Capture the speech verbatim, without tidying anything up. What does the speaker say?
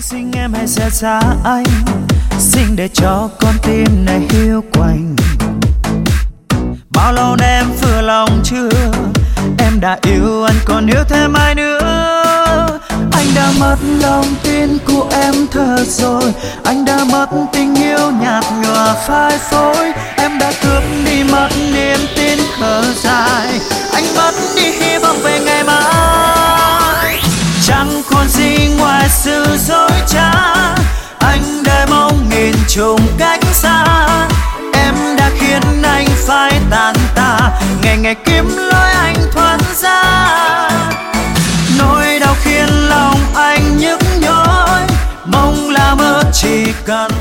Xin em hãy sẽ xa anh, xin để cho con tim này hiu quạnh. Bao lâu nay em vừa lòng chưa? Em đã yêu anh còn yêu thêm ai nữa? Anh đã mất lòng tin của em thật rồi. Anh đã mất tình yêu nhạt nhòa phai phôi. Em đã cướp đi mất niềm tin khờ dại. Anh mất đi hy vọng về ngày mai. Chẳng còn gì ngoài sự dối trá. Anh để mong nghìn trùng cách xa. Em đã khiến anh phải tàn tạ, ngày ngày kiếm lối anh thoát ra. Nỗi đau khiến lòng anh nhức nhối, mong là mơ chỉ cần